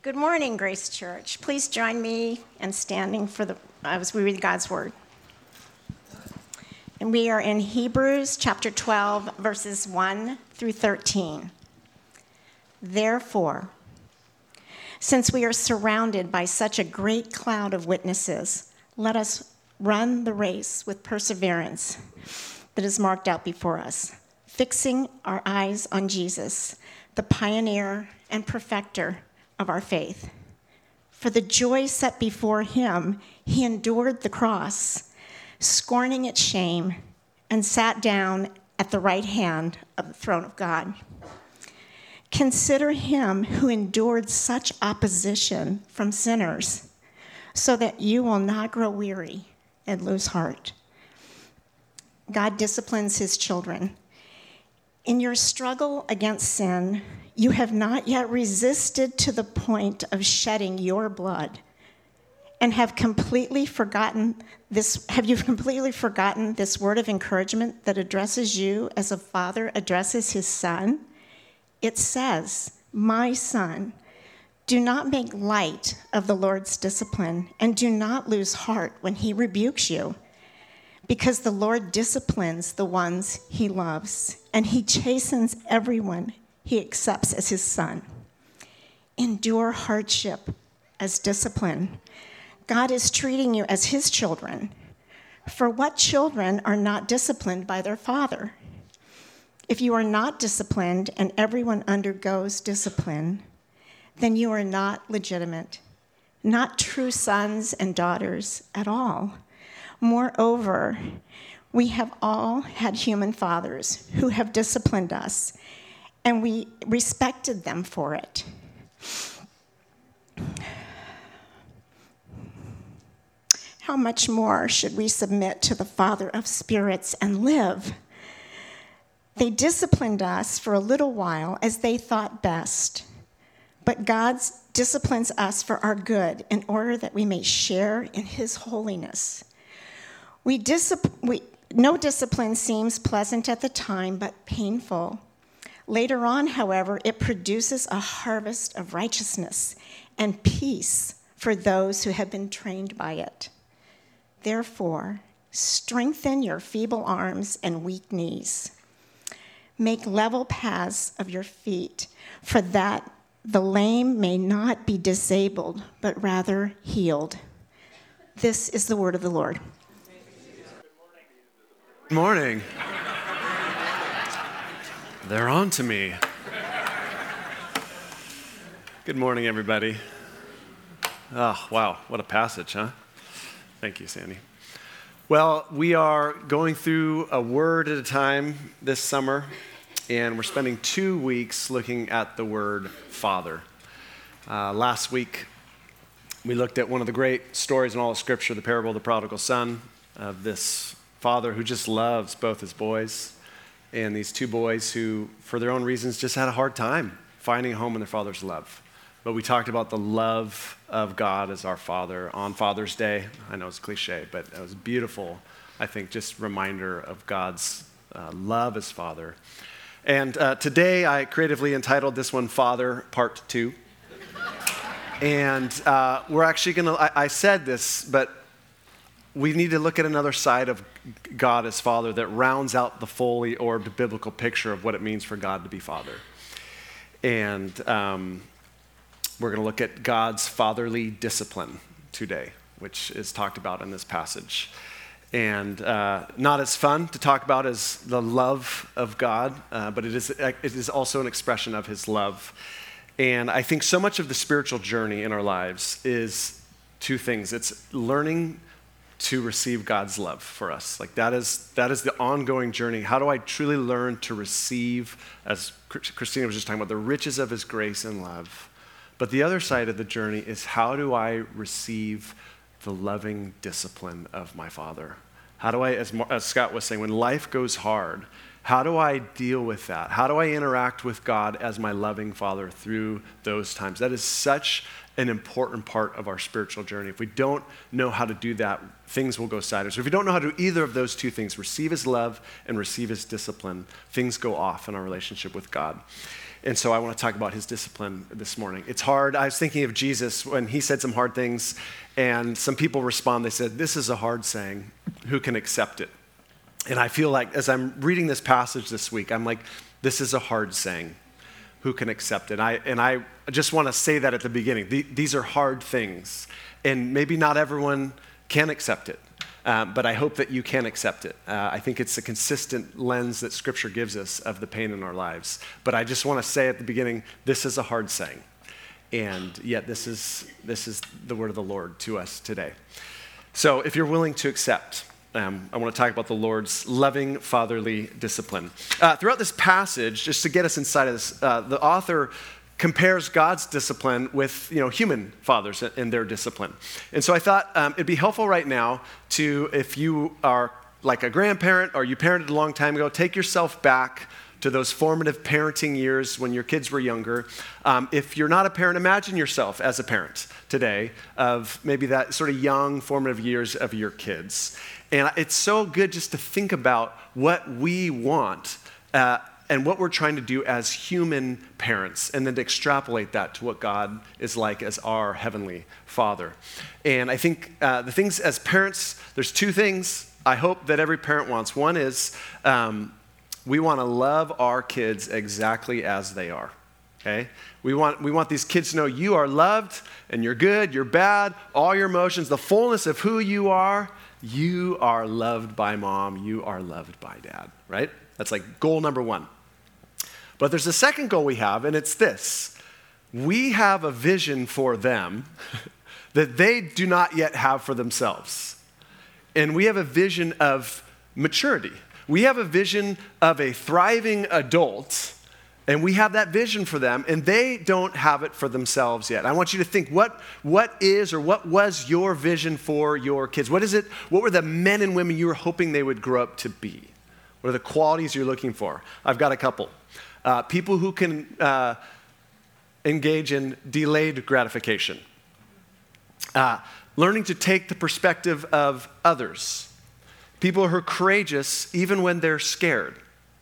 Good morning, Grace Church. Please join me in standing as we read God's Word. And we are in Hebrews chapter 12, verses 1 through 13. Therefore, since we are surrounded by such a great cloud of witnesses, let us run the race with perseverance that is marked out before us, fixing our eyes on Jesus, the pioneer and perfecter of our faith. For the joy set before him, he endured the cross, scorning its shame, and sat down at the right hand of the throne of God. Consider him who endured such opposition from sinners, so that you will not grow weary and lose heart. God disciplines his children. In your struggle against sin, you have not yet resisted to the point of shedding your blood, and have you completely forgotten this word of encouragement that addresses you as a father addresses his son? It says, "My son, do not make light of the Lord's discipline, and do not lose heart when he rebukes you. Because the Lord disciplines the ones he loves, and he chastens everyone he accepts as his son. Endure hardship as discipline. God is treating you as his children. For what children are not disciplined by their father? If you are not disciplined and everyone undergoes discipline, then you are not legitimate, not true sons and daughters at all. Moreover, we have all had human fathers who have disciplined us, and we respected them for it. How much more should we submit to the Father of spirits and live? They disciplined us for a little while as they thought best, but God disciplines us for our good in order that we may share in his holiness. No discipline seems pleasant at the time, but painful. Later on, however, it produces a harvest of righteousness and peace for those who have been trained by it. Therefore, strengthen your feeble arms and weak knees. Make level paths of your feet, for that the lame may not be disabled, but rather healed. This is the word of the Lord. Good morning. They're on to me. Good morning, everybody. Oh, wow, what a passage, huh? Thank you, Sandy. Well, we are going through a word at a time this summer, and we're spending 2 weeks looking at the word Father. Last week, we looked at one of the great stories in all of Scripture, the parable of the prodigal son, of this father who just loves both his boys, and these two boys who, for their own reasons, just had a hard time finding a home in their father's love. But we talked about the love of God as our Father on Father's Day. I know it's cliche, but it was beautiful, I think, just reminder of God's love as Father. And today I creatively entitled this one Father Part 2. And we're actually going to, I said this, but we need to look at another side of God as Father that rounds out the fully orbed biblical picture of what it means for God to be Father. And we're going to look at God's fatherly discipline today, which is talked about in this passage. And not as fun to talk about as the love of God, but it is also an expression of his love. And I think so much of the spiritual journey in our lives is two things. It's learning to receive God's love for us. Like that is the ongoing journey. How do I truly learn to receive, as Christina was just talking about, the riches of his grace and love? But the other side of the journey is, how do I receive the loving discipline of my Father? How do I, as Scott was saying, when life goes hard, how do I deal with that? How do I interact with God as my loving Father through those times? That is such an important part of our spiritual journey. If we don't know how to do that, things will go sideways. So if we don't know how to do either of those two things, receive his love and receive his discipline, things go off in our relationship with God. And so I want to talk about his discipline this morning. It's hard. I was thinking of Jesus when he said some hard things, and some people respond, they said, this is a hard saying. Who can accept it? And I feel like as I'm reading this passage this week, I'm like, this is a hard saying. Who can accept it? And I just want to say that at the beginning. These are hard things, and maybe not everyone can accept it. But I hope that you can accept it. I think it's a consistent lens that Scripture gives us of the pain in our lives. But I just want to say at the beginning, this is a hard saying. And yet this is the word of the Lord to us today. So if you're willing to accept, I want to talk about the Lord's loving fatherly discipline. Throughout this passage, just to get us inside of this, the author compares God's discipline with human fathers and their discipline. And so I thought it'd be helpful right now to, if you are like a grandparent or you parented a long time ago, take yourself back to those formative parenting years when your kids were younger. If you're not a parent, imagine yourself as a parent today of maybe that sort of young formative years of your kids. And it's so good just to think about what we want and what we're trying to do as human parents, and then to extrapolate that to what God is like as our Heavenly Father. And I think the things as parents, there's two things I hope that every parent wants. One is we want to love our kids exactly as they are, okay? We want these kids to know you are loved, and you're good, you're bad, all your emotions, the fullness of who you are loved by mom, you are loved by dad, right? That's like goal number one. But there's a second goal we have, and it's this. We have a vision for them that they do not yet have for themselves. And we have a vision of maturity. We have a vision of a thriving adult, and we have that vision for them, and they don't have it for themselves yet. I want you to think, what is or what was your vision for your kids? What is it? What were the men and women you were hoping they would grow up to be? What are the qualities you're looking for? I've got a couple. People who can engage in delayed gratification. Learning to take the perspective of others. People who are courageous even when they're scared.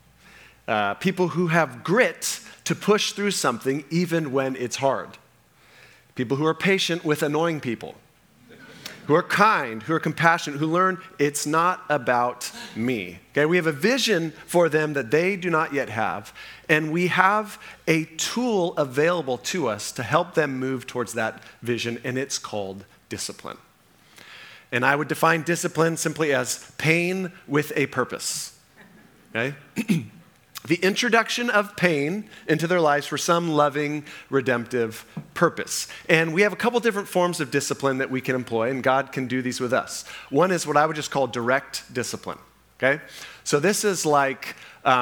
People who have grit to push through something even when it's hard. People who are patient with annoying people. Who are kind, who are compassionate, who learn it's not about me. Okay, we have a vision for them that they do not yet have, and we have a tool available to us to help them move towards that vision, and it's called discipline. And I would define discipline simply as pain with a purpose. Okay? The introduction of pain into their lives for some loving, redemptive purpose. And we have a couple different forms of discipline that we can employ, and God can do these with us. One is what I would just call direct discipline, okay? So this is like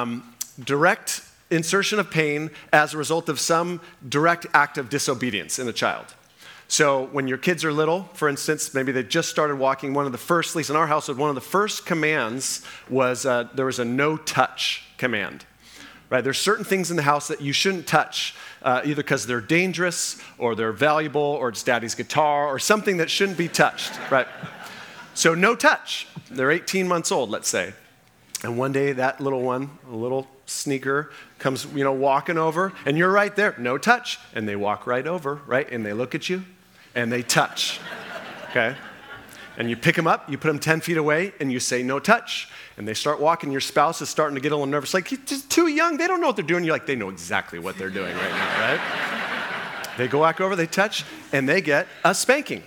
direct insertion of pain as a result of some direct act of disobedience in a child. So when your kids are little, for instance, maybe they just started walking, one of the first, at least in our household, one of the first commands was there was a no-touch command. Right? There's certain things in the house that you shouldn't touch, either because they're dangerous or they're valuable or it's daddy's guitar or something that shouldn't be touched, right? So no touch. They're 18 months old, let's say. And one day that little one, a little sneaker, comes, walking over, and you're right there, no touch. And they walk right over, right? And they look at you and they touch, okay? And you pick them up, you put them 10 feet away, and you say, no touch. And they start walking, your spouse is starting to get a little nervous, like, he's just too young, they don't know what they're doing. You're like, they know exactly what they're doing right now, right? They go back over, they touch, and they get a spanking.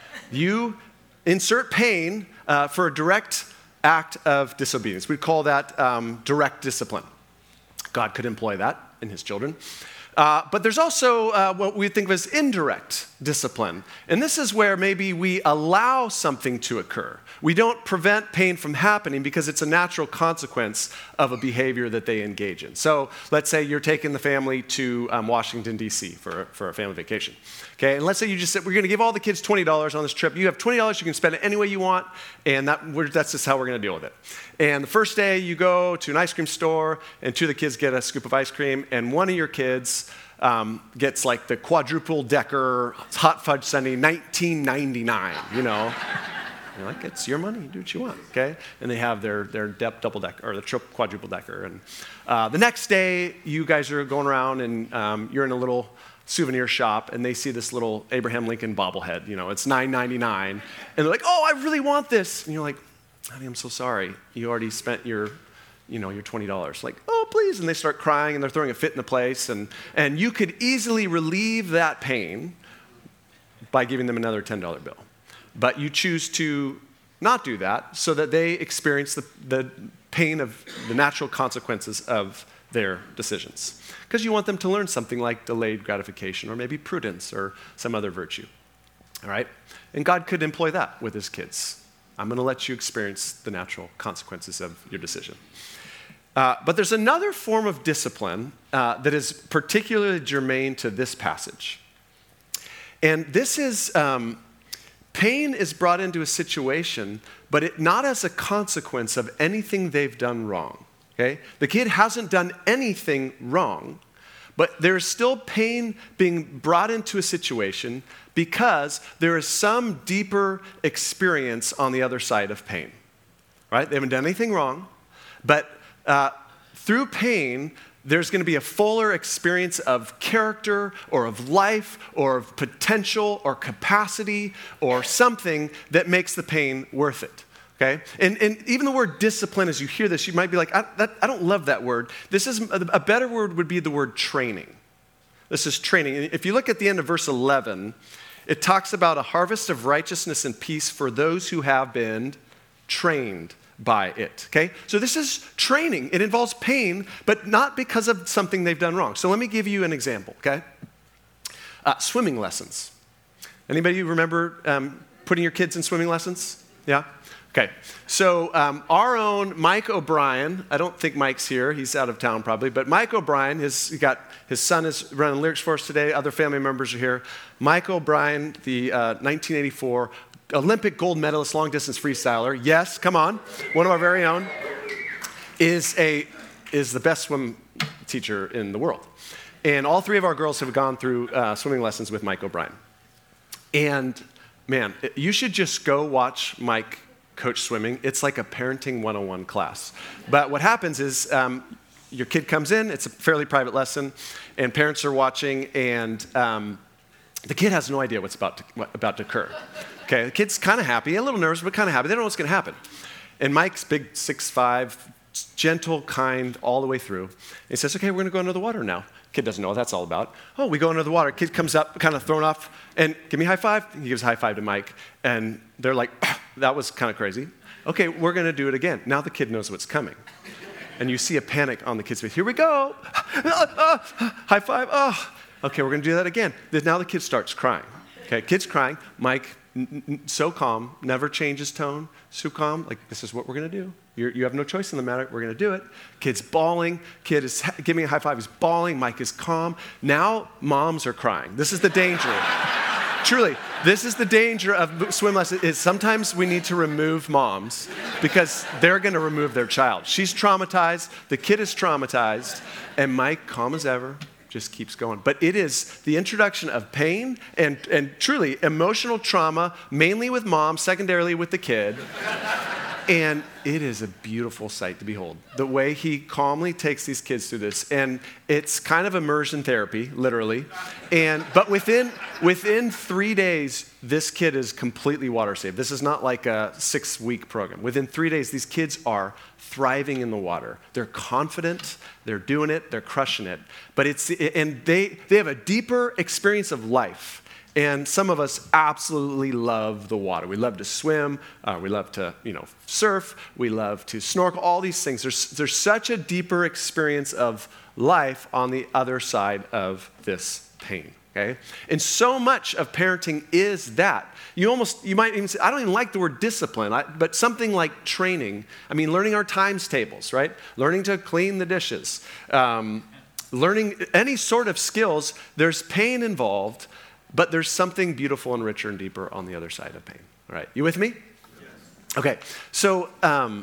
You insert pain for a direct act of disobedience. We call that direct discipline. God could employ that in his children. But there's also what we think of as indirect discipline. And this is where maybe we allow something to occur. We don't prevent pain from happening because it's a natural consequence of a behavior that they engage in. So let's say you're taking the family to Washington, D.C. for a family vacation. Okay, and let's say you just said, we're going to give all the kids $20 on this trip. You have $20, you can spend it any way you want, and that's just how we're going to deal with it. And the first day you go to an ice cream store, and two of the kids get a scoop of ice cream, and one of your kids gets like the quadruple decker hot fudge sundae, $19.99, You're like, it's your money, do what you want, okay? And they have their double decker, or the quadruple decker. And the next day, you guys are going around and you're in a little souvenir shop, and they see this little Abraham Lincoln bobblehead. It's $9.99. And they're like, oh, I really want this. And you're like, honey, I'm so sorry. You already spent your $20. Like, oh, please. And they start crying, and they're throwing a fit in the place. And you could easily relieve that pain by giving them another $10 bill. But you choose to not do that so that they experience the pain of the natural consequences of their decisions. Because you want them to learn something like delayed gratification or maybe prudence or some other virtue. All right? And God could employ that with his kids. I'm going to let you experience the natural consequences of your decision. But there's another form of discipline that is particularly germane to this passage. And this is, pain is brought into a situation, but not as a consequence of anything they've done wrong. Okay? The kid hasn't done anything wrong, but there is still pain being brought into a situation because there is some deeper experience on the other side of pain. Right? They haven't done anything wrong, but through pain, there's going to be a fuller experience of character or of life or of potential or capacity or something that makes the pain worth it. Okay? And even the word discipline, as you hear this, you might be like, I don't love that word. This is a better word would be the word training. This is training. And if you look at the end of verse 11, it talks about a harvest of righteousness and peace for those who have been trained by it, okay? So this is training. It involves pain, but not because of something they've done wrong. So let me give you an example, okay? Swimming lessons. Anybody remember putting your kids in swimming lessons? Yeah? Okay. So our own Mike O'Brien, I don't think Mike's here. He's out of town probably, but Mike O'Brien, his son is running lyrics for us today. Other family members are here. Mike O'Brien, the 1984 Olympic gold medalist, long-distance freestyler. Yes, come on. One of our very own is the best swim teacher in the world. And all three of our girls have gone through swimming lessons with Mike O'Brien. And, man, you should just go watch Mike coach swimming. It's like a parenting 101 class. But what happens is your kid comes in. It's a fairly private lesson. And parents are watching. And the kid has no idea what's about to occur. Okay, the kid's kind of happy, a little nervous, but kind of happy. They don't know what's going to happen. And Mike's big, 6'5", gentle, kind, all the way through. And he says, okay, we're going to go under the water now. Kid doesn't know what that's all about. Oh, we go under the water. Kid comes up, kind of thrown off, and give me a high five. He gives a high five to Mike. And they're like, that was kind of crazy. Okay, we're going to do it again. Now the kid knows what's coming. And you see a panic on the kid's face. Here we go. High five. Oh. Okay, we're going to do that again. Now the kid starts crying. Okay, kid's crying. Mike, so calm, never changes tone, so calm, like this is what we're going to do. You have no choice in the matter, we're going to do it. Kid's bawling, kid is giving a high five, he's bawling, Mike is calm. Now moms are crying. This is the danger. Truly, this is the danger of swim lessons, is sometimes we need to remove moms because they're going to remove their child. She's traumatized, the kid is traumatized, and Mike, calm as ever, just keeps going. But it is the introduction of pain and truly emotional trauma, mainly with mom, secondarily with the kid. And it is a beautiful sight to behold. The way he calmly takes these kids through this. And it's kind of immersion therapy, literally. But within 3 days, this kid is completely water safe. This is not like a 6-week program. Within 3 days, these kids are thriving in the water. They're confident, they're doing it, they're crushing it. And they have a deeper experience of life. And some of us absolutely love the water. We love to swim. We love to, surf. We love to snorkel. All these things. There's such a deeper experience of life on the other side of this pain. Okay? And so much of parenting is that. You might even say, I don't even like the word discipline, but something like training. I mean, learning our times tables, right? Learning to clean the dishes. Learning any sort of skills. There's pain involved. But there's something beautiful and richer and deeper on the other side of pain. All right, you with me? Yes. Okay, so, and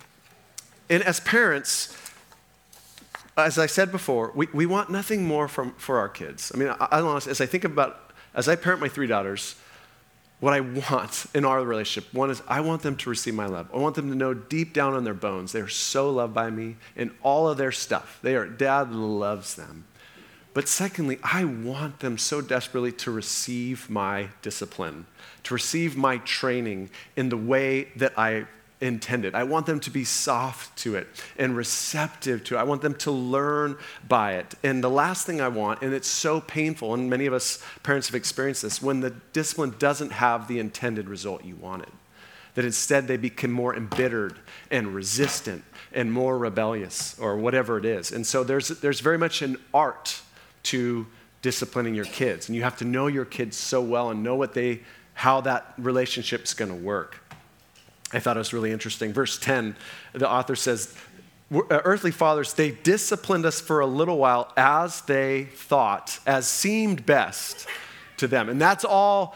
as parents, as I said before, we want nothing more for our kids. I mean, as I parent my 3 daughters, what I want in our relationship, one is I want them to receive my love. I want them to know deep down in their bones, they're so loved by me and all of their stuff. Dad loves them. But secondly, I want them so desperately to receive my discipline, to receive my training in the way that I intended. I want them to be soft to it and receptive to it. I want them to learn by it. And the last thing I want, and it's so painful, and many of us parents have experienced this, when the discipline doesn't have the intended result you wanted, that instead they become more embittered and resistant and more rebellious or whatever it is. And so there's very much an art to disciplining your kids, and you have to know your kids so well and know how that relationship's going to work. I thought it was really interesting. Verse 10, the author says, earthly fathers, they disciplined us for a little while as they thought, as seemed best to them. And that's all,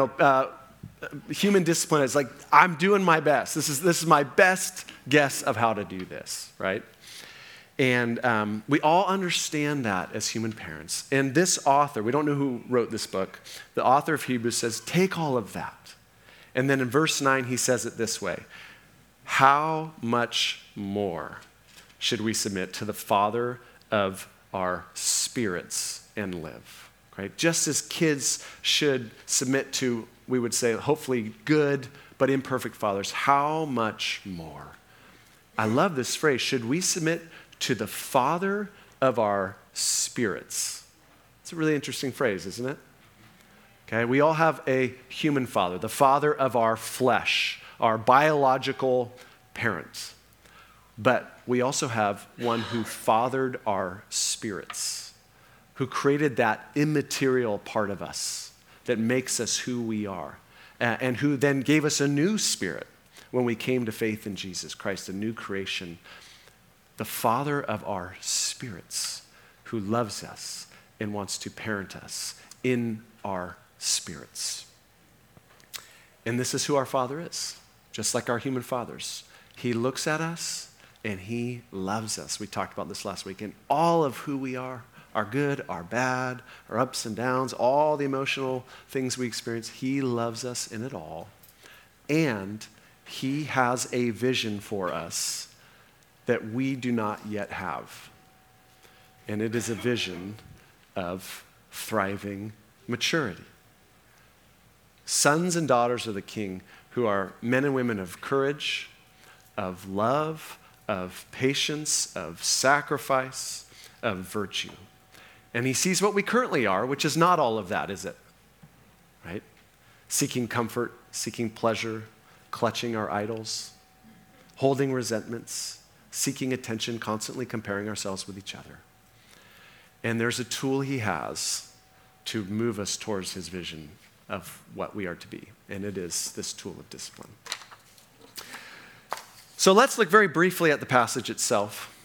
human discipline is like, I'm doing my best. This is my best guess of how to do this, right? And we all understand that as human parents. And this author, we don't know who wrote this book, the author of Hebrews says, take all of that. And then in verse 9, he says it this way: how much more should we submit to the Father of our spirits and live? Right? Just as kids should submit to, we would say, hopefully good but imperfect fathers, how much more? I love this phrase, should we submit to the Father of our spirits? It's a really interesting phrase, isn't it? Okay, we all have a human father, the father of our flesh, our biological parents. But we also have one who fathered our spirits, who created that immaterial part of us that makes us who we are, and who then gave us a new spirit when we came to faith in Jesus Christ, a new creation. The Father of our spirits, who loves us and wants to parent us in our spirits. And this is who our Father is, just like our human fathers. He looks at us and he loves us. We talked about this last week. And all of who we are, our good, our bad, our ups and downs, all the emotional things we experience, he loves us in it all. And he has a vision for us that we do not yet have. And it is a vision of thriving maturity. Sons and daughters of the King who are men and women of courage, of love, of patience, of sacrifice, of virtue. And he sees what we currently are, which is not all of that, is it? Right? Seeking comfort, seeking pleasure, clutching our idols, holding resentments, seeking attention, constantly comparing ourselves with each other. And there's a tool he has to move us towards his vision of what we are to be, and it is this tool of discipline. So let's look very briefly at the passage itself.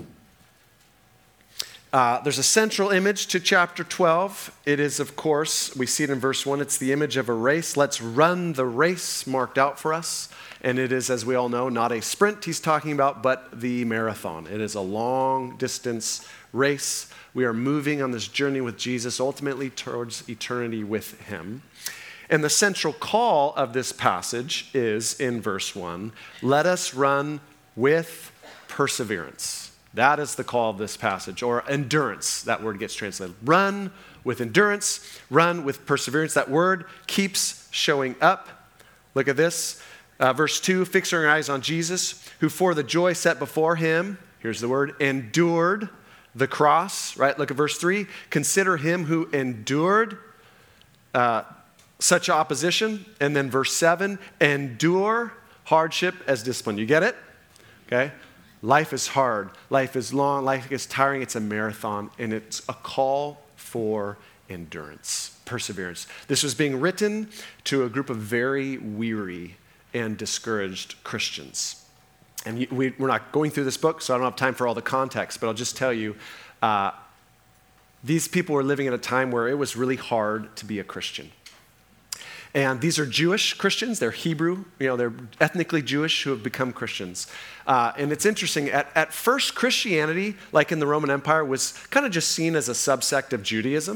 There's a central image to chapter 12. It is, of course, we see it in verse 1, it's the image of a race. Let's run the race marked out for us. And it is, as we all know, not a sprint he's talking about, but the marathon. It is a long distance race. We are moving on this journey with Jesus, ultimately towards eternity with him. And the central call of this passage is in verse 1, let us run with perseverance. That is the call of this passage, or endurance, that word gets translated. Run with endurance, run with perseverance. That word keeps showing up. Look at this. Verse 2, fix our eyes on Jesus, who for the joy set before him, here's the word, endured the cross, right? Look at verse 3. Consider him who endured such opposition. And then verse 7, endure hardship as discipline. You get it? Okay? Life is hard. Life is long. Life is tiring. It's a marathon. And it's a call for endurance, perseverance. This was being written to a group of very weary and discouraged Christians. And we're not going through this book, so I don't have time for all the context, but I'll just tell you, these people were living at a time where it was really hard to be a Christian. And these are Jewish Christians. They're Hebrew. They're ethnically Jewish who have become Christians. And it's interesting. At first, Christianity, like in the Roman Empire, was kind of just seen as a subsect of Judaism.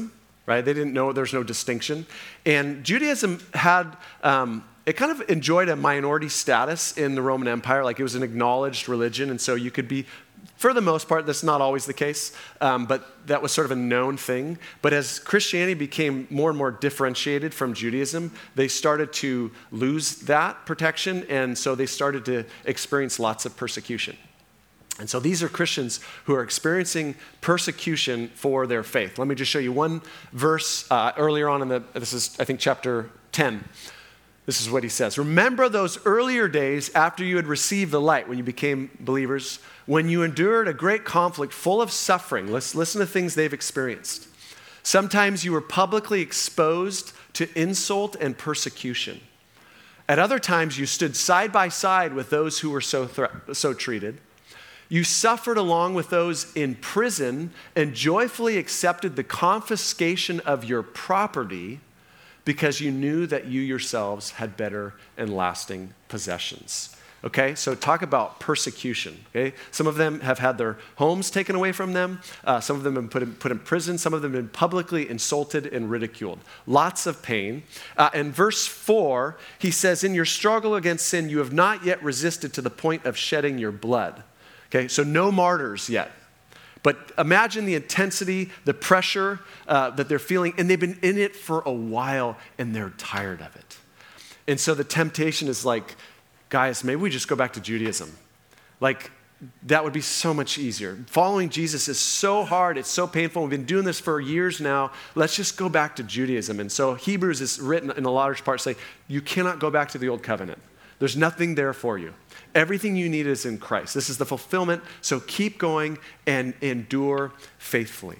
right? They didn't know there's no distinction. And Judaism had, it kind of enjoyed a minority status in the Roman Empire, like it was an acknowledged religion, and so you could be, for the most part, that's not always the case, but that was sort of a known thing. But as Christianity became more and more differentiated from Judaism, they started to lose that protection, and so they started to experience lots of persecution. And so these are Christians who are experiencing persecution for their faith. Let me just show you one verse earlier on this is, I think, chapter 10. This is what he says. Remember those earlier days after you had received the light, when you became believers, when you endured a great conflict full of suffering. Let's listen to things they've experienced. Sometimes you were publicly exposed to insult and persecution. At other times, you stood side by side with those who were so treated. You suffered along with those in prison and joyfully accepted the confiscation of your property because you knew that you yourselves had better and lasting possessions. Okay, so talk about persecution. Okay, some of them have had their homes taken away from them. Some of them have been put in prison. Some of them have been publicly insulted and ridiculed. Lots of pain. In verse 4, he says, in your struggle against sin, you have not yet resisted to the point of shedding your blood. Okay, so no martyrs yet. But imagine the intensity, the pressure that they're feeling, and they've been in it for a while, and they're tired of it. And so the temptation is like, guys, maybe we just go back to Judaism. Like, that would be so much easier. Following Jesus is so hard, it's so painful. We've been doing this for years now. Let's just go back to Judaism. And so Hebrews is written in a large part say, you cannot go back to the old covenant. There's nothing there for you. Everything you need is in Christ. This is the fulfillment, so keep going and endure faithfully.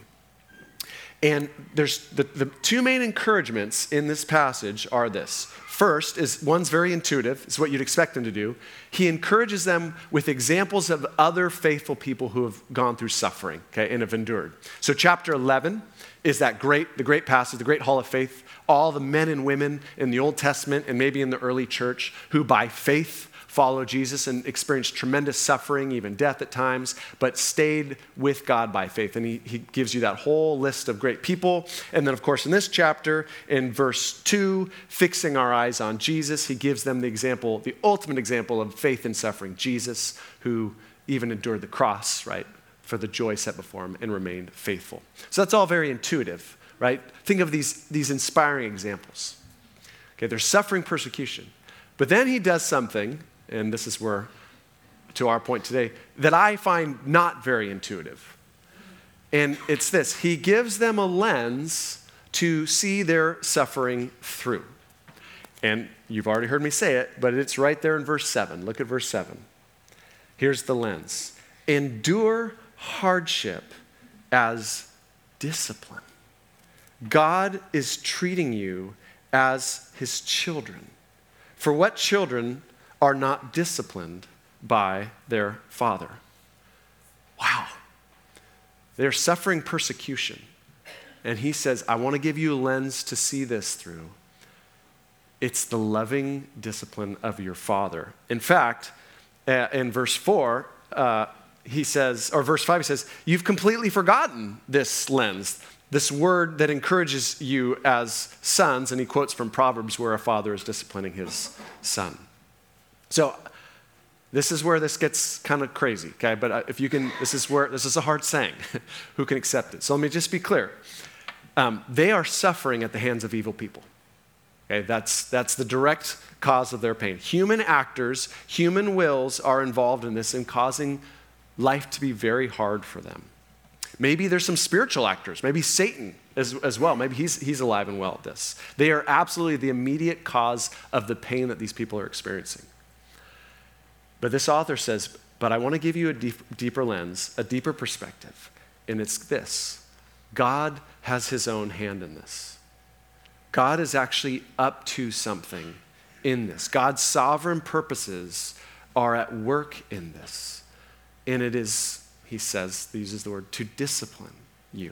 And there's the two main encouragements in this passage are this. First is, one's very intuitive. It's what you'd expect him to do. He encourages them with examples of other faithful people who have gone through suffering, okay, and have endured. So chapter 11 is the great passage, the great hall of faith. All the men and women in the Old Testament and maybe in the early church who by faith followed Jesus and experienced tremendous suffering, even death at times, but stayed with God by faith. And he gives you that whole list of great people. And then, of course, in this chapter, in verse 2, fixing our eyes on Jesus, he gives them the example, the ultimate example of faith and suffering. Jesus, who even endured the cross, right, for the joy set before him and remained faithful. So that's all very intuitive, right? Think of these inspiring examples. Okay, there's suffering, persecution. But then he does something, and this is where, to our point today, that I find not very intuitive. And it's this. He gives them a lens to see their suffering through. And you've already heard me say it, but it's right there in verse 7. Look at verse 7. Here's the lens. Endure hardship as discipline. God is treating you as his children. For what children are not disciplined by their father? Wow. They're suffering persecution. And he says, I want to give you a lens to see this through. It's the loving discipline of your father. In fact, in verse 4, he says, or verse 5, he says, you've completely forgotten this lens, this word that encourages you as sons. And he quotes from Proverbs where a father is disciplining his son. So this is where this gets kind of crazy, okay? But if you can, this is a hard saying. Who can accept it? So let me just be clear. They are suffering at the hands of evil people. Okay, that's the direct cause of their pain. Human actors, human wills are involved in this and causing life to be very hard for them. Maybe there's some spiritual actors. Maybe Satan as well. Maybe he's alive and well at this. They are absolutely the immediate cause of the pain that these people are experiencing. But this author says, but I want to give you a deeper lens, a deeper perspective. And it's this. God has his own hand in this. God is actually up to something in this. God's sovereign purposes are at work in this. And it is, he says, he uses the word, to discipline you.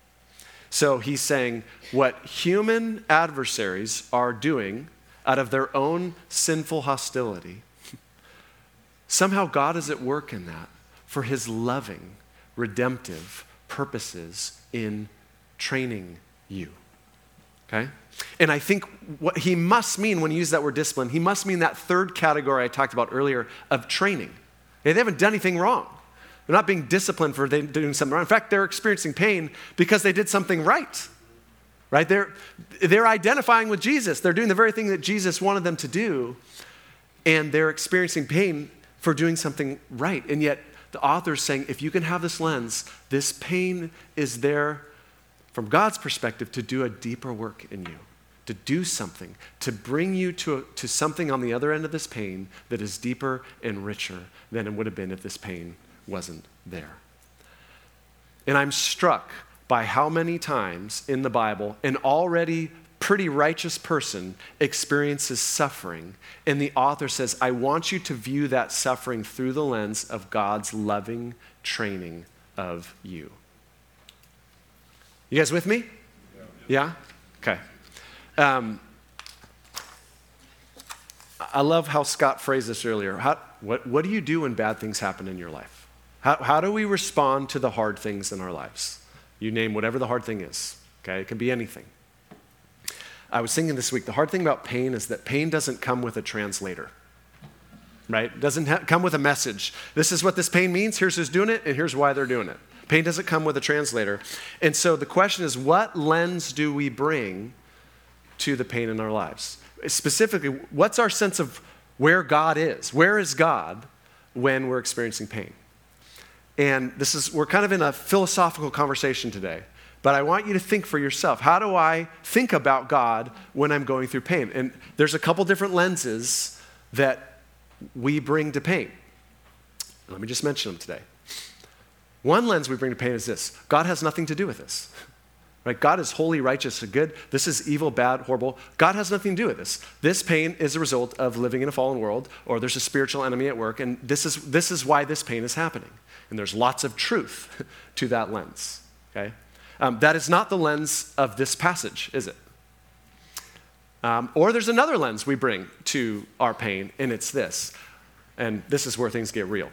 So he's saying what human adversaries are doing out of their own sinful hostility, somehow God is at work in that for his loving, redemptive purposes in training you. Okay? And I think what he must mean when he uses that word discipline, he must mean that third category I talked about earlier of training. Okay, they haven't done anything wrong. They're not being disciplined for doing something wrong. In fact, they're experiencing pain because they did something right. Right? They're identifying with Jesus. They're doing the very thing that Jesus wanted them to do, and they're experiencing pain for doing something right. And yet the author is saying, if you can have this lens, this pain is there from God's perspective to do a deeper work in you, to do something, to bring you to something on the other end of this pain that is deeper and richer than it would have been if this pain wasn't there. And I'm struck by how many times in the Bible an already pretty righteous person experiences suffering, and the author says, I want you to view that suffering through the lens of God's loving training of you. You guys with me? Yeah? Okay. I love how Scott phrased this earlier. What do you do when bad things happen in your life? How do we respond to the hard things in our lives? You name whatever the hard thing is. Okay? It can be anything. I was thinking this week, the hard thing about pain is that pain doesn't come with a translator, right? It doesn't come with a message. This is what this pain means, here's who's doing it, and here's why they're doing it. Pain doesn't come with a translator. And so the question is, what lens do we bring to the pain in our lives? Specifically, what's our sense of where God is? Where is God when we're experiencing pain? And we're kind of in a philosophical conversation today. But I want you to think for yourself, how do I think about God when I'm going through pain? And there's a couple different lenses that we bring to pain. Let me just mention them today. One lens we bring to pain is this: God has nothing to do with this. Right? God is holy, righteous, and good. This is evil, bad, horrible. God has nothing to do with this. This pain is a result of living in a fallen world, or there's a spiritual enemy at work, and this is why this pain is happening. And there's lots of truth to that lens. Okay? That is not the lens of this passage, is it? Or there's another lens we bring to our pain, and it's this. And this is where things get real.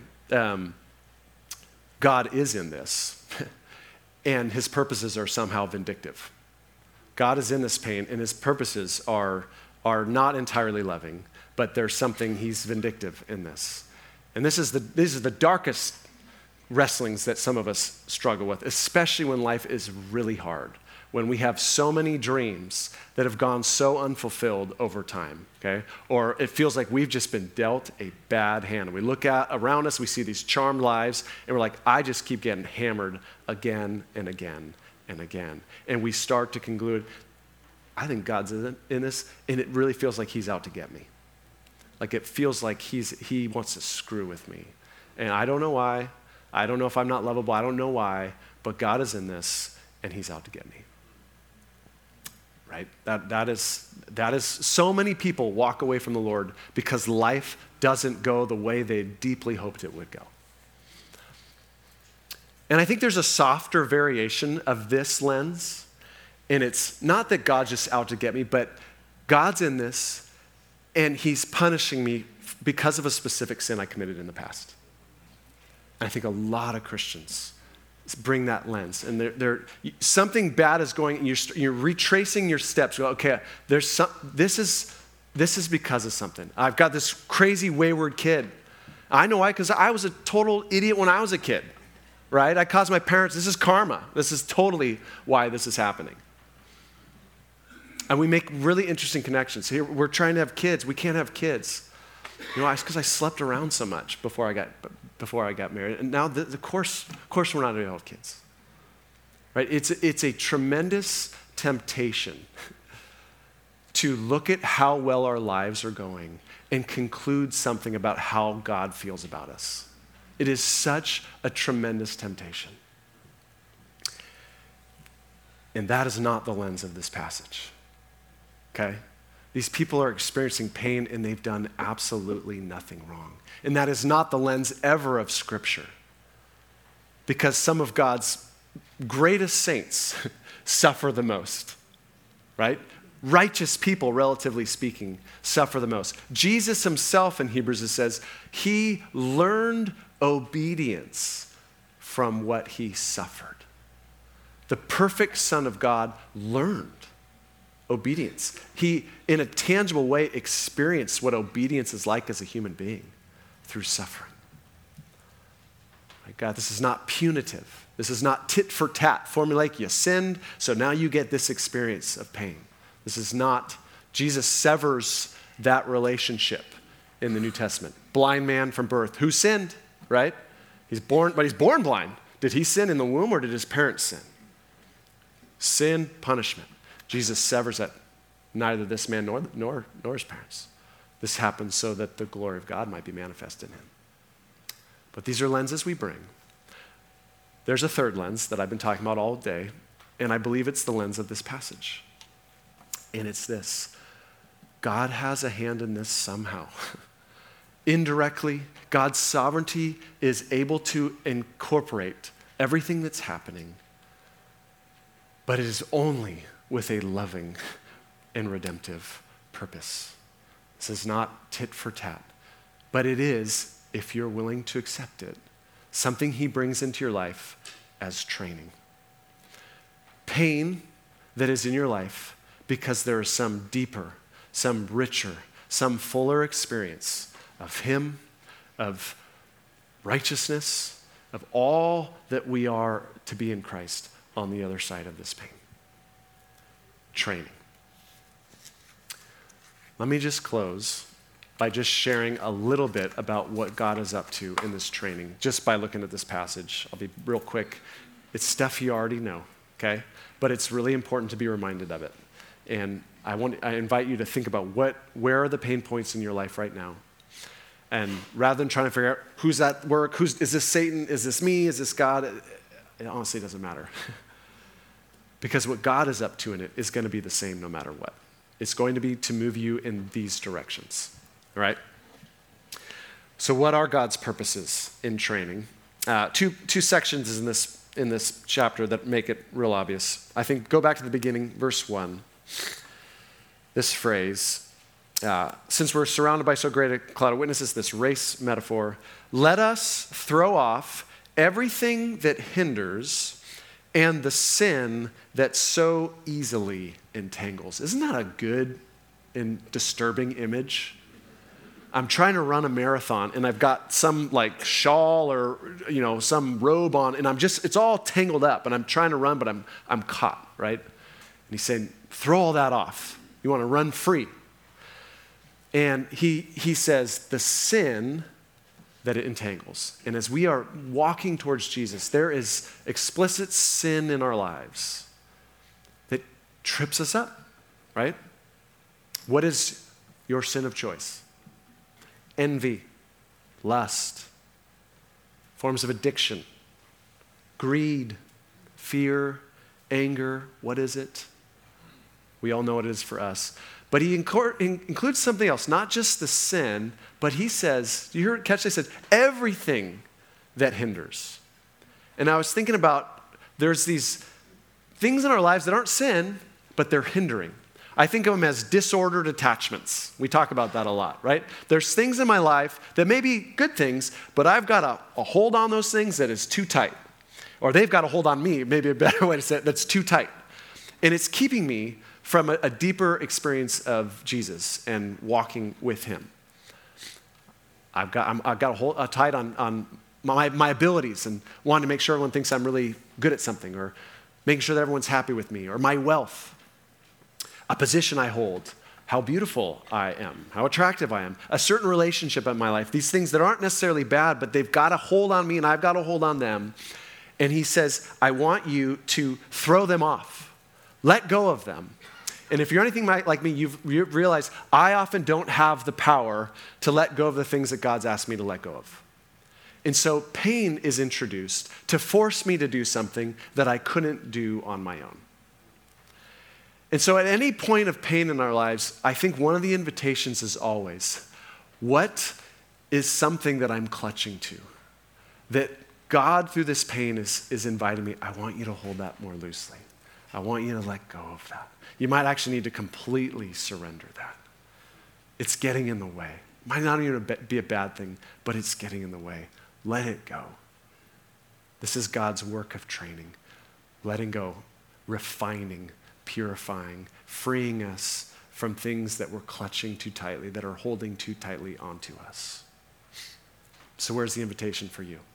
God is in this, and his purposes are somehow vindictive. God is in this pain, and his purposes are not entirely loving, but there's something, he's vindictive in this. And these are the darkest wrestlings that some of us struggle with, especially when life is really hard, when we have so many dreams that have gone so unfulfilled over time, okay? Or it feels like we've just been dealt a bad hand. We look around us, we see these charmed lives, and we're like, I just keep getting hammered again and again and again. And we start to conclude, I think God's in this, and it really feels like he's out to get me. Like it feels like he wants to screw with me. And I don't know why. I don't know if I'm not lovable. I don't know why, but God is in this, and he's out to get me. Right? That is so many people walk away from the Lord because life doesn't go the way they deeply hoped it would go. And I think there's a softer variation of this lens, and it's not that God's just out to get me, but God's in this, and he's punishing me because of a specific sin I committed in the past. I think a lot of Christians bring that lens, and something bad is going, and you're retracing your steps. You go, okay, this is because of something. I've got this crazy wayward kid. I know why, because I was a total idiot when I was a kid, right? I caused my parents. This is karma. This is totally why this is happening. And we make really interesting connections. Here we're trying to have kids. We can't have kids. You know, it's because I slept around so much before I got married. And now, of course we're not going to have kids. Right? It's a tremendous temptation to look at how well our lives are going and conclude something about how God feels about us. It is such a tremendous temptation. And that is not the lens of this passage. Okay? These people are experiencing pain, and they've done absolutely nothing wrong. And that is not the lens ever of Scripture. Because some of God's greatest saints suffer the most, right? Righteous people, relatively speaking, suffer the most. Jesus himself in Hebrews, it says, he learned obedience from what he suffered. The perfect Son of God learned obedience. He, in a tangible way, experienced what obedience is like as a human being through suffering. My God, this is not punitive. This is not tit for tat. Formulaic, you sinned, so now you get this experience of pain. This is not, Jesus severs that relationship in the New Testament. Blind man from birth. Who sinned, right? He's born blind. Did he sin in the womb or did his parents sin? Sin, punishment. Jesus severs that, neither this man nor his parents. This happens so that the glory of God might be manifested in him. But these are lenses we bring. There's a third lens that I've been talking about all day, and I believe it's the lens of this passage. And it's this: God has a hand in this somehow. Indirectly, God's sovereignty is able to incorporate everything that's happening, but it is only with a loving and redemptive purpose. This is not tit for tat, but it is, if you're willing to accept it, something he brings into your life as training. Pain that is in your life because there is some deeper, some richer, some fuller experience of him, of righteousness, of all that we are to be in Christ on the other side of this pain. Training. Let me just close by just sharing a little bit about what God is up to in this training, just by looking at this passage. I'll be real quick. It's stuff you already know, okay? But it's really important to be reminded of it. And I invite you to think about where are the pain points in your life right now? And rather than trying to figure out who's at work, is this Satan, is this me, is this God, it honestly doesn't matter. Because what God is up to in it is going to be the same no matter what. It's going to be to move you in these directions, all right? So what are God's purposes in training? Two sections in this chapter that make it real obvious. I think go back to the beginning, verse 1. This phrase, since we're surrounded by so great a cloud of witnesses, this race metaphor, let us throw off everything that hinders and the sin that so easily entangles. Isn't that a good and disturbing image? I'm trying to run a marathon and I've got some like shawl or some robe on and it's all tangled up and I'm trying to run but I'm caught, right? And he's saying, throw all that off. You want to run free. And he says the sin that it entangles. And as we are walking towards Jesus, there is explicit sin in our lives that trips us up, right? What is your sin of choice? Envy, lust, forms of addiction, greed, fear, anger. What is it? We all know what it is for us. But he includes something else, not just the sin, but he says, do you hear it? Catch, he says, everything that hinders. And I was thinking about, there's these things in our lives that aren't sin, but they're hindering. I think of them as disordered attachments. We talk about that a lot, right? There's things in my life that may be good things, but I've got a hold on those things that is too tight. Or they've got a hold on me, maybe a better way to say it, that's too tight. And it's keeping me from a deeper experience of Jesus and walking with him. I've got a tight on my abilities and wanting to make sure everyone thinks I'm really good at something, or making sure that everyone's happy with me, or my wealth, a position I hold, how beautiful I am, how attractive I am, a certain relationship in my life, these things that aren't necessarily bad, but they've got a hold on me and I've got a hold on them. And he says, I want you to throw them off, let go of them. And if you're anything like me, you've realized I often don't have the power to let go of the things that God's asked me to let go of. And so pain is introduced to force me to do something that I couldn't do on my own. And so at any point of pain in our lives, I think one of the invitations is always, what is something that I'm clutching to? That God, through this pain, is inviting me, I want you to hold that more loosely. I want you to let go of that. You might actually need to completely surrender that. It's getting in the way. It might not even be a bad thing, but it's getting in the way. Let it go. This is God's work of training. letting go, refining, purifying, freeing us from things that we're clutching too tightly, that are holding too tightly onto us. So where's the invitation for you?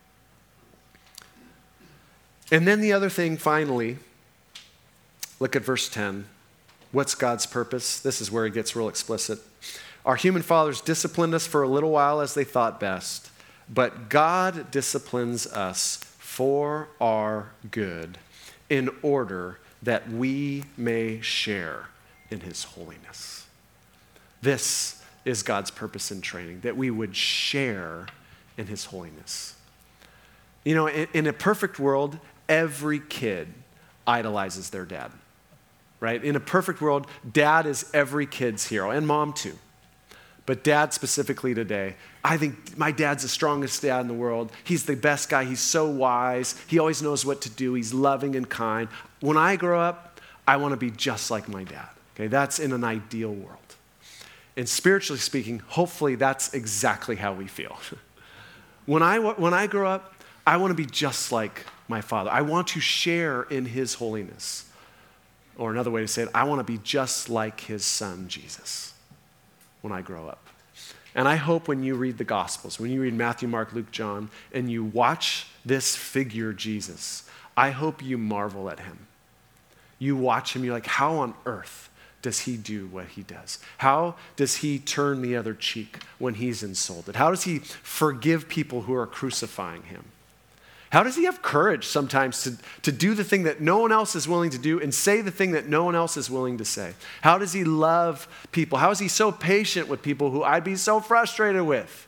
And then the other thing, finally, look at verse 10. What's God's purpose? This is where it gets real explicit. Our human fathers disciplined us for a little while as they thought best, but God disciplines us for our good in order that we may share in his holiness. This is God's purpose in training, that we would share in his holiness. You know, in a perfect world, every kid idolizes their dad, right? In a perfect world, dad is every kid's hero, and mom too. But dad specifically today, I think my dad's the strongest dad in the world. He's the best guy. He's so wise. He always knows what to do. He's loving and kind. When I grow up, I want to be just like my dad. Okay, that's in an ideal world. And spiritually speaking, hopefully that's exactly how we feel. When I grow up, I want to be just like my Father. I want to share in his holiness. Or another way to say it, I want to be just like his son, Jesus, when I grow up. And I hope when you read the Gospels, when you read Matthew, Mark, Luke, John, and you watch this figure, Jesus, I hope you marvel at him. You watch him, you're like, how on earth does he do what he does? How does he turn the other cheek when he's insulted? How does he forgive people who are crucifying him? How does he have courage sometimes to do the thing that no one else is willing to do and say the thing that no one else is willing to say? How does he love people? How is he so patient with people who I'd be so frustrated with?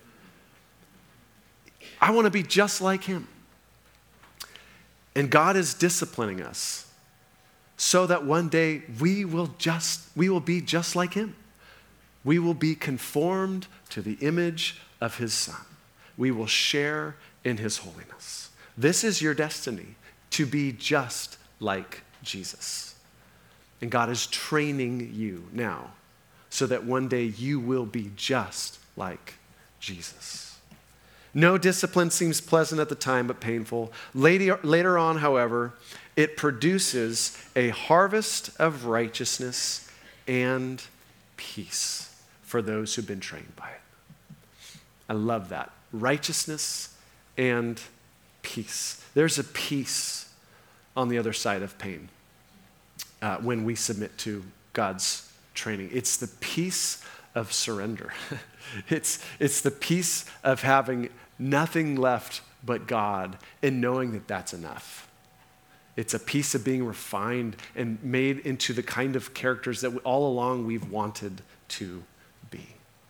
I want to be just like him. And God is disciplining us so that one day we will be just like him. We will be conformed to the image of his Son. We will share in his holiness. This is your destiny, to be just like Jesus. And God is training you now so that one day you will be just like Jesus. No discipline seems pleasant at the time, but painful. Later on, however, it produces a harvest of righteousness and peace for those who've been trained by it. I love that. Righteousness and peace. There's a peace on the other side of pain when we submit to God's training. It's the peace of surrender. It's the peace of having nothing left but God and knowing that that's enough. It's a piece of being refined and made into the kind of characters that all along we've wanted to be.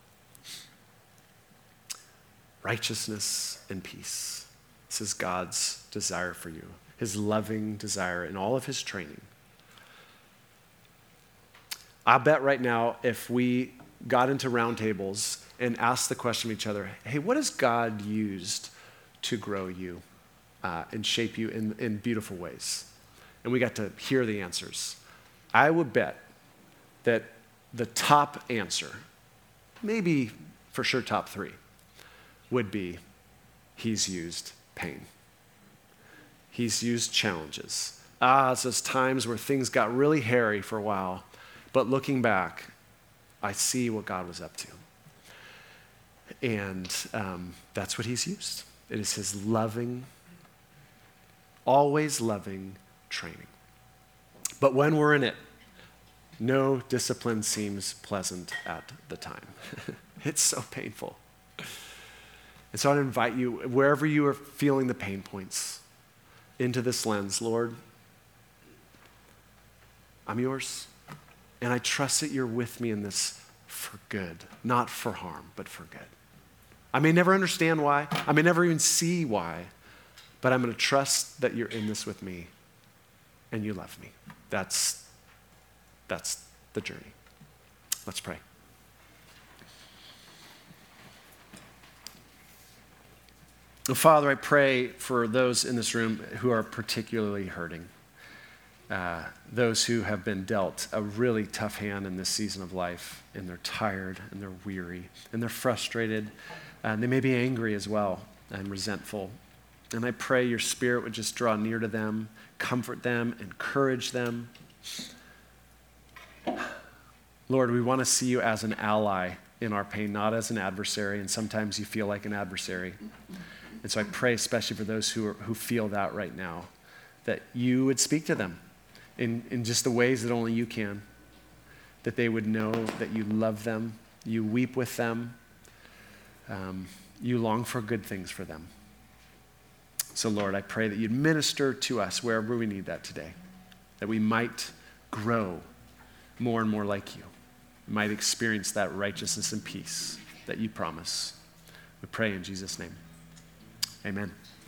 Righteousness and peace. This is God's desire for you, his loving desire in all of his training. I bet right now if we got into round tables and asked the question of each other, hey, what has God used to grow you and shape you in beautiful ways? And we got to hear the answers. I would bet that the top answer, maybe for sure top 3, would be he's used pain. He's used challenges. It's those times where things got really hairy for a while, but looking back, I see what God was up to. And that's what he's used. It is his loving, always loving training. But when we're in it, no discipline seems pleasant at the time. It's so painful. And so I'd invite you, wherever you are feeling the pain points, into this lens. Lord, I'm yours, and I trust that you're with me in this for good, not for harm, but for good. I may never understand why. I may never even see why, but I'm going to trust that you're in this with me, and you love me. That's the journey. Let's pray. Father, I pray for those in this room who are particularly hurting, those who have been dealt a really tough hand in this season of life, and they're tired, and they're weary, and they're frustrated, and they may be angry as well, and resentful. And I pray your Spirit would just draw near to them, comfort them, encourage them. Lord, we want to see you as an ally in our pain, not as an adversary, and sometimes you feel like an adversary. And so I pray especially for those who feel that right now, that you would speak to them in just the ways that only you can, that they would know that you love them, you weep with them, you long for good things for them. So Lord, I pray that you'd minister to us wherever we need that today, that we might grow more and more like you, we might experience that righteousness and peace that you promise. We pray in Jesus' name. Amen.